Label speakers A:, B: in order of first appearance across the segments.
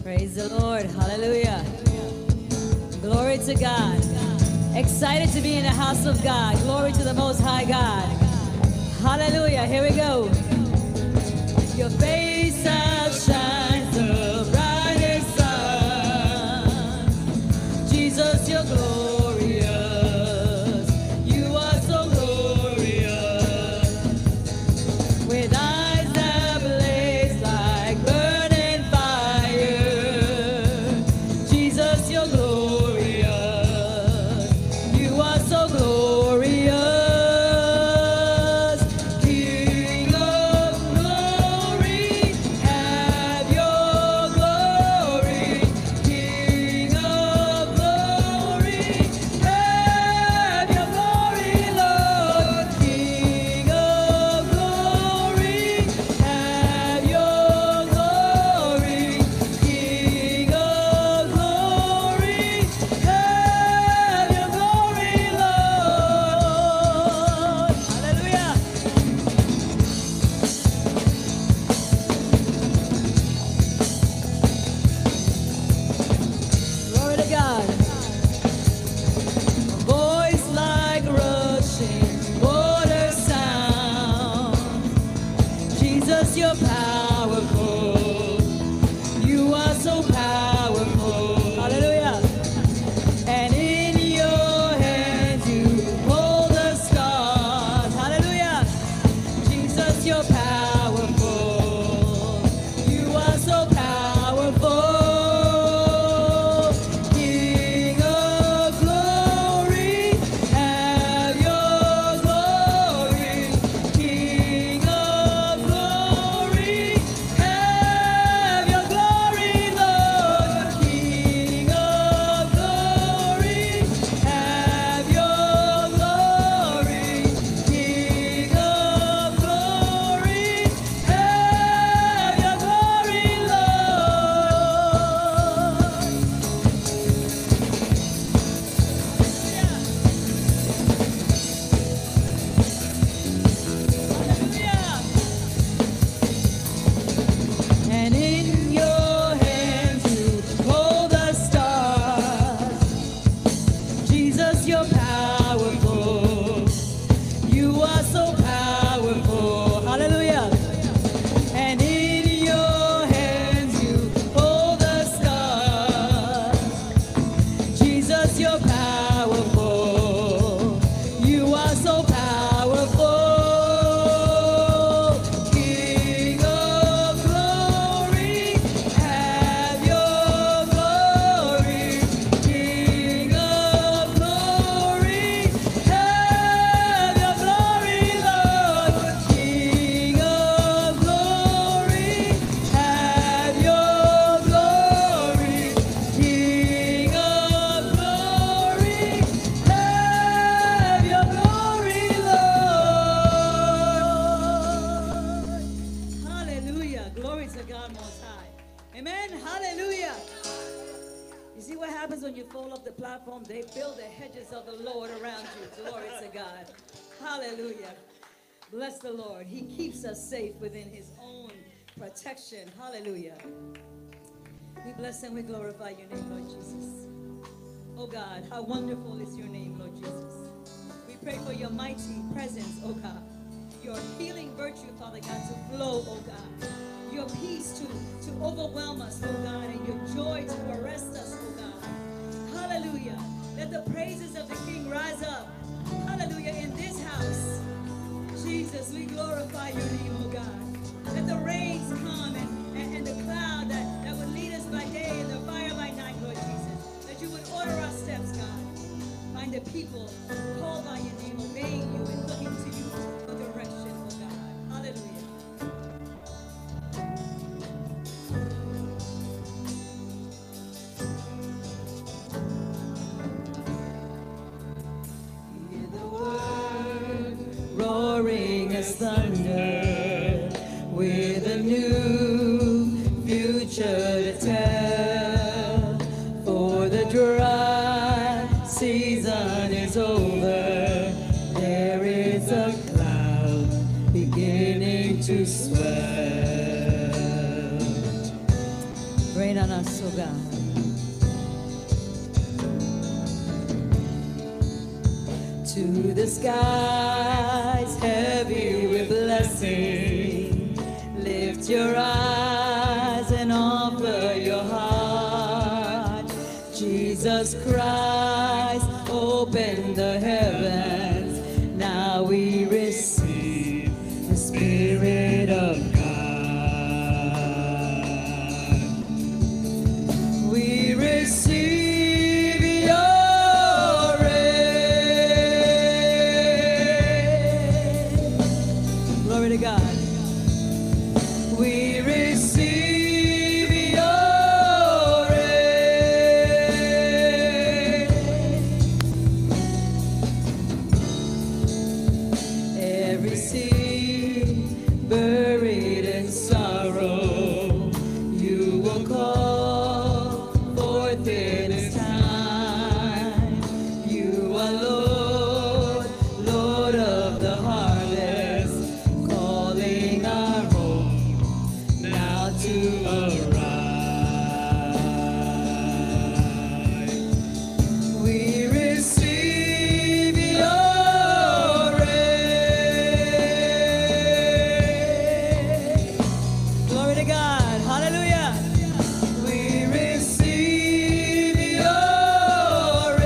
A: Praise the Lord. Hallelujah. Glory to God. Excited to be in the house of God. Glory to the Most High God. Hallelujah. Here we go. Your face outshines the brightest sun. Jesus, you're glorious. You are so glorious. With eyes that blaze like burning fire. Jesus, you're glorious. You are so glorious. King of glory, have your glory. King of glory, have your glory, Lord. King of glory, have your glory. King of glory, have your glory, Lord. Hallelujah. Glory to God. A voice like rushing water sound. Jesus, you're powerful. You are so powerful. Hallelujah. And in your hands you hold the stars. Hallelujah. Jesus, you're powerful. You are so powerful. King of glory, have your glory. King of glory, have your glory, Lord. King of glory, have your glory. King of glory, have your glory, Lord. And in your hands you hold the stars. Jesus, you're powerful. You are so powerful. Hallelujah. And in your hands you hold the stars. Jesus, you're powerful. You are so powerful. King of glory, have your glory. King of glory, have your glory, Lord. King of glory, have your glory. King of glory, have your glory, Lord. Hallelujah. Glory to God Most High. Amen. Hallelujah. You see what happens when you fall off the platform? They build the hedges of the Lord around you. Glory to God. Hallelujah. Bless the Lord. He keeps us safe within his own protection. Hallelujah. We bless and we glorify your name, Lord Jesus. Oh God, how wonderful is your name, Lord Jesus. We pray for your mighty presence, oh God. Your healing virtue, Father God, to flow, oh God. Your peace to overwhelm us, oh God, and your joy to arrest us, oh God. Hallelujah. Let the praises of the King rise up. Hallelujah. In this house, Jesus, we glorify your name, oh God. Let the rains come and the cloud that would lead us by day and the fire by night, Lord Jesus. That you would order our steps, God. Find the people called by your name, obeying you and looking to you for direction, oh God. Hallelujah. Hear the word roaring as thunder, with a new future to tell. For the dry season is over, there is a cloud beginning to swell. Rain on us, oh God. To the skies, heavy with blessing, lift your eyes and offer your heart. Jesus Christ, open the heavens. Now we receive the Spirit of God. We receive your rain. Glory to God. We receive your rain. Every seed buried in sorrow, you will call forth in its time. You are Lord, Lord of the harvest, calling our home now to arrive. We receive your rain. Glory to God. Hallelujah. We receive your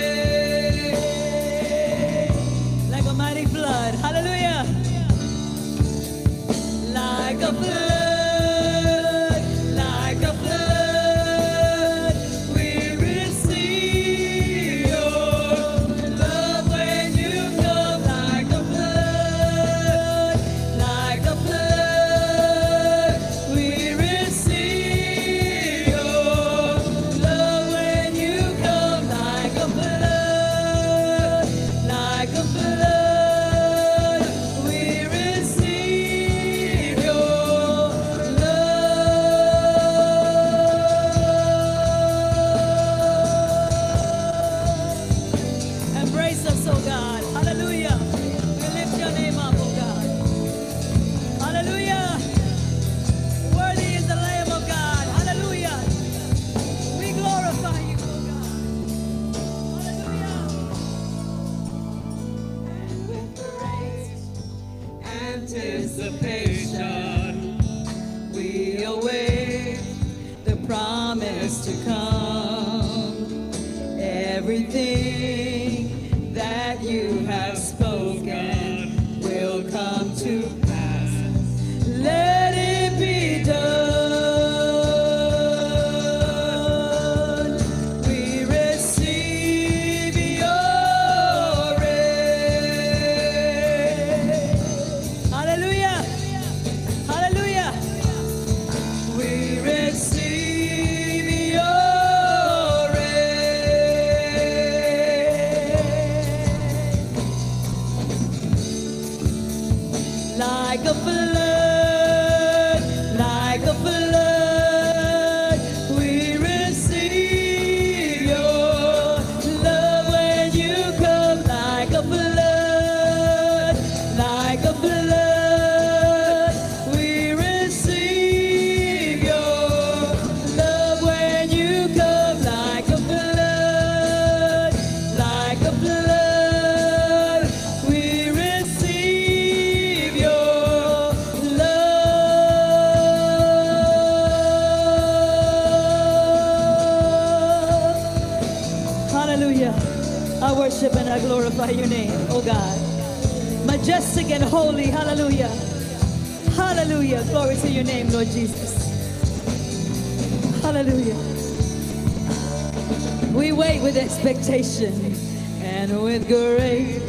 A: rain. Like a mighty flood. Hallelujah. Like a flood, like a flood, we receive your love when you come. Like a flood, like a flood, we receive your love when you come. Like a flood, like a flood, we receive your love. Embrace us, oh God. Hallelujah. We lift your name up, oh God. Hallelujah. Worthy is the Lamb of God. Hallelujah. We glorify you, oh God. Hallelujah. And with great anticipation, we await the promise to come. Everything that you have spoken will come to pass. Let it be done. We receive your rain. Hallelujah. Hallelujah. We receive your rain. Like a flood, like a flood, we receive your love when you come. Like a flood, like a flood, we receive your love when you come. Like a flood, like a flood, we receive your love. Hallelujah. I worship and I glorify your name, oh God. Majestic and holy, hallelujah. Hallelujah. Glory to your name, Lord Jesus. Hallelujah. We wait with expectation and with great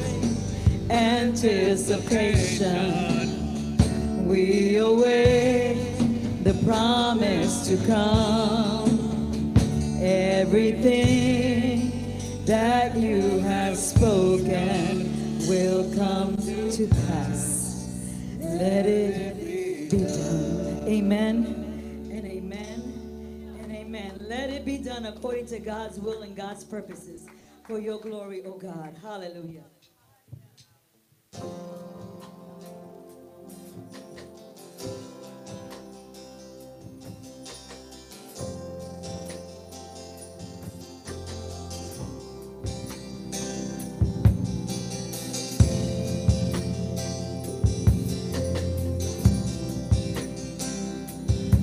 A: anticipation. We await the promise to come. Everything that you have spoken will come to pass. Let it be done. Amen and amen and amen. Let it be done according to God's will and God's purposes for your glory, oh God. Hallelujah.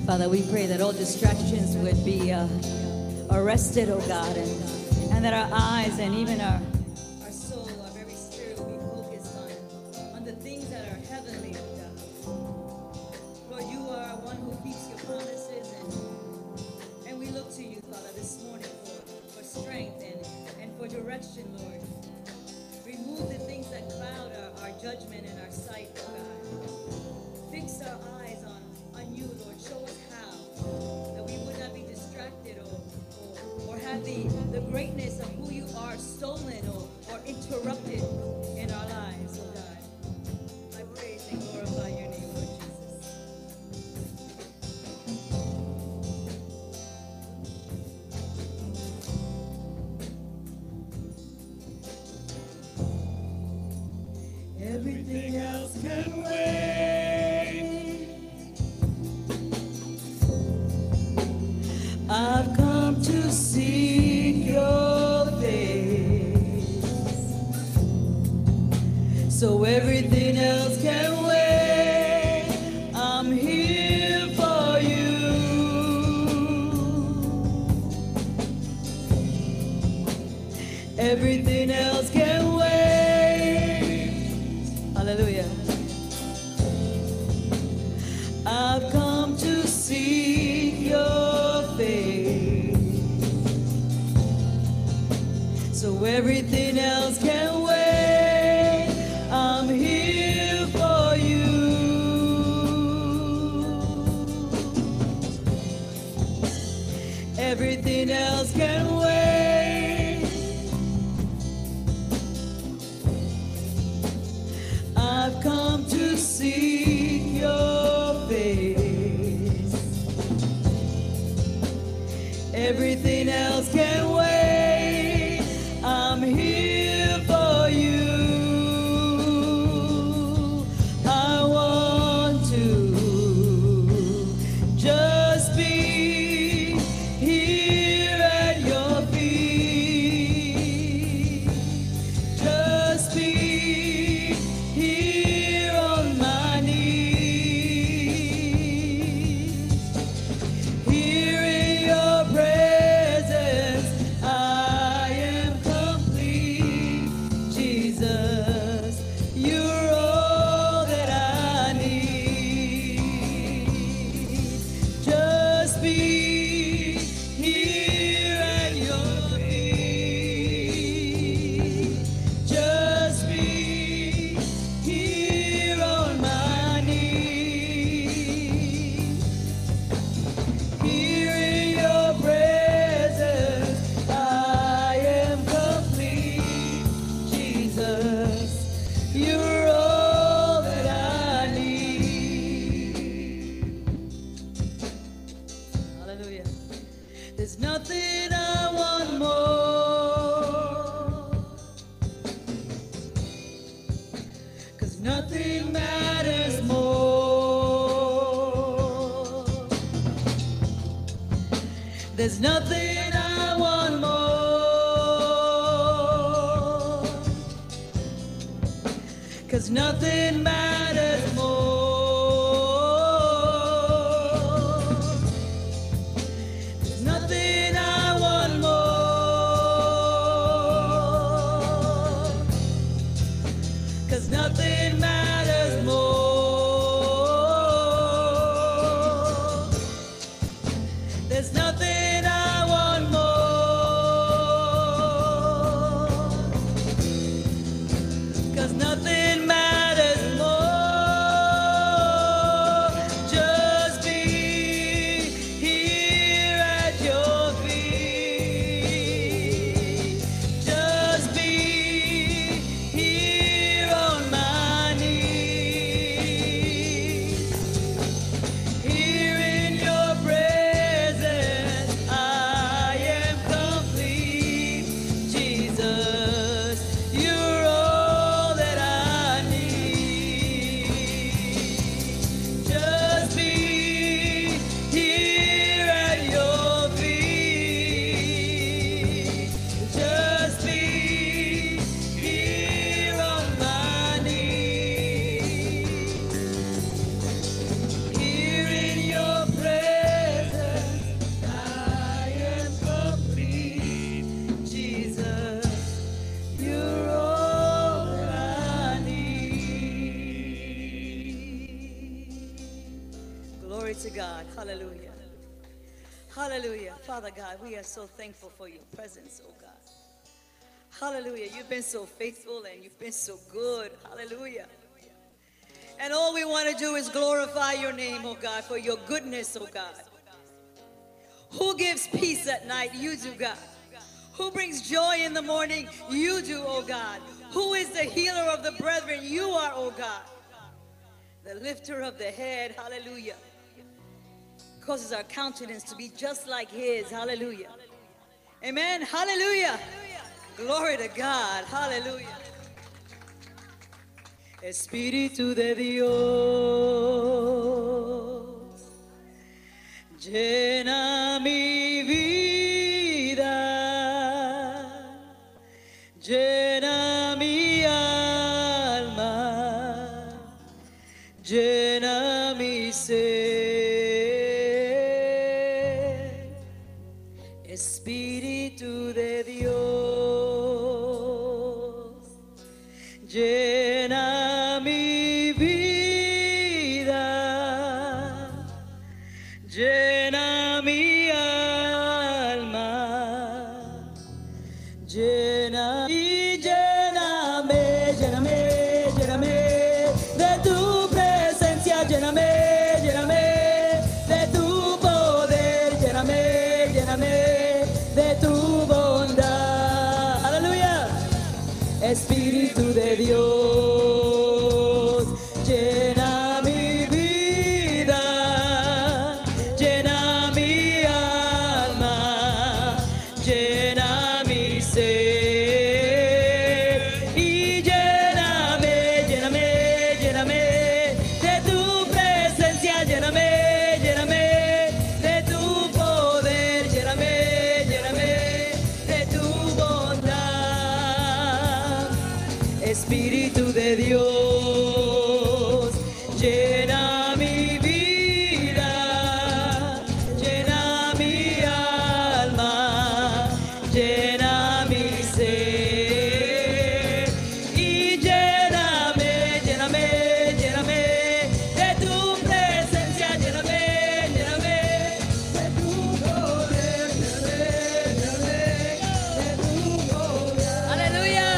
A: Father, we pray that all distractions would be arrested, oh God, and that our eyes and even our soul, our very spirit will be focused on the things that are heavenly, oh God. Lord, you are one who keeps your promises, and we look to you, Father, this morning for strength and for direction, Lord. Remove the things that cloud our judgment and our sight, oh God. Fix our eyes on you, Lord. Show us how, that we would not be distracted or have the greatness of who you are stolen or interrupted in our lives, oh God. I praise and glorify your name, Lord Jesus. Everything else can wait. I've come to seek your face, so everything else can wait. I'm here for you. Everything else can wait. Hallelujah. I've come to seek your face, so everything else can wait. I'm here for you. Everything else can wait. I've come to seek your face. Everything else can wait. I'm here for you. I want to just be here at your feet. Just be here on my knees. Here in your presence, I am complete. Jesus, you're all that I need. Just be here at your feet. Just be here on my knees. Here in your presence, I am complete. Jesus, you're all that I need. Hallelujah. There's nothing I want more, 'cause nothing matters more. There's nothing I want more, 'cause nothing matters more. There's nothing I want more, 'cause nothing matters more. There's nothing I want more, 'cause nothing matters more. Hallelujah. Hallelujah. Father God, we are so thankful for your presence, oh God. Hallelujah. You've been so faithful and you've been so good. Hallelujah. And all we want to do is glorify your name, oh God, for your goodness, oh God. Who gives peace at night? You do, God. Who brings joy in the morning? You do, oh God. Who is the healer of the brethren? You are, oh God. The lifter of the head, hallelujah. Causes our countenance to be just like his, hallelujah. Amen, hallelujah. Glory to God, hallelujah. Espíritu de Dios, llena mi vida, llena mi alma, llena mi ser. Espíritu de Dios, llena mi vida, llena mi alma, llena y lléname, lléname, lléname de tu presencia, lléname, lléname de tu poder, lléname, lléname de tu bondad. Aleluya. Espíritu de Dios, llena mi vida, llena mi alma, llena mi ser y lléname, lléname, lléname de tu presencia, lléname, lléname de tu poder, lléname, lléname de tu bondad. Espíritu de Dios, llena mi vida, llena mi alma, llena mi ser y lléname, lléname, lléname de tu presencia, lléname, lléname de tu poder, lléname, lléname de tu poder. Aleluya.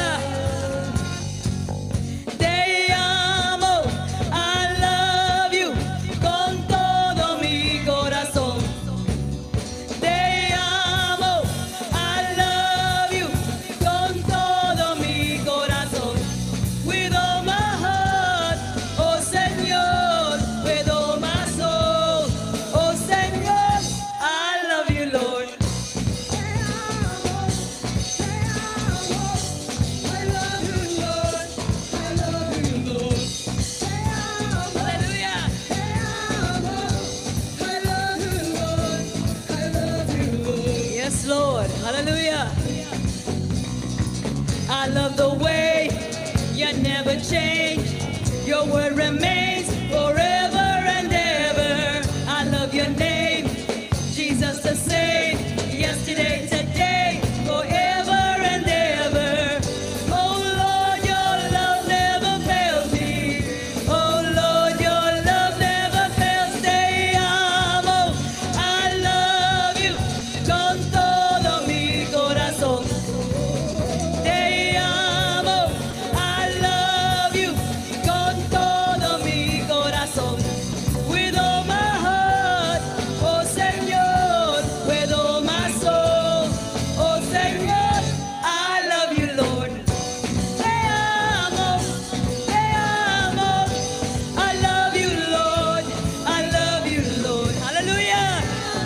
A: Te amo, I love you con todo mi corazón. Te amo, I love you con todo mi corazón. With all my heart, oh Señor, with all my soul, oh Señor, I love you, Lord. Te amo, I love you, Lord. I love you, Lord. Hallelujah. I love you, Lord. I love you, Lord. Yes, Lord. Hallelujah. I love the way you never change. Your word remains forever and ever. I love your name, Jesus the same, yesterday, today, forever and ever. Oh Lord, your love never fails me. Oh Lord, your love never fails. Te amo, I love you con todo mi corazón. Te amo, I love you con todo mi corazón. With all my heart, oh Señor, with all my soul, oh Señor, I love you, Lord. Te amo, I love you, Lord. I love you, Lord. Hallelujah.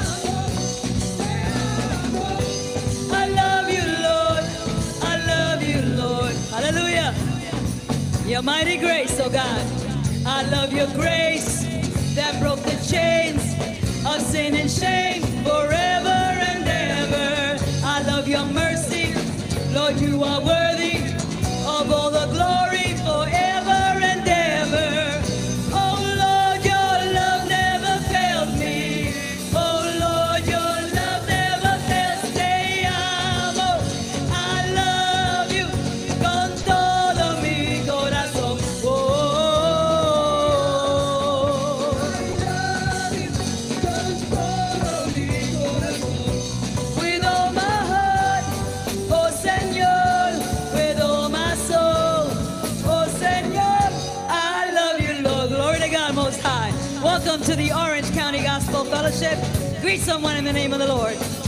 A: I love you, Lord. I love you, Lord. Hallelujah. Your mighty grace, oh God. I love your grace that broke the chains of sin and shame forever and ever. I love your mercy. Lord, you are worthy of all the glory forever and ever. Oh Lord, your love never failed me. Oh Lord, your love never fails. Te amo, I love you con todo mi corazón. Oh, I love you con worship. Greet someone in the name of the Lord.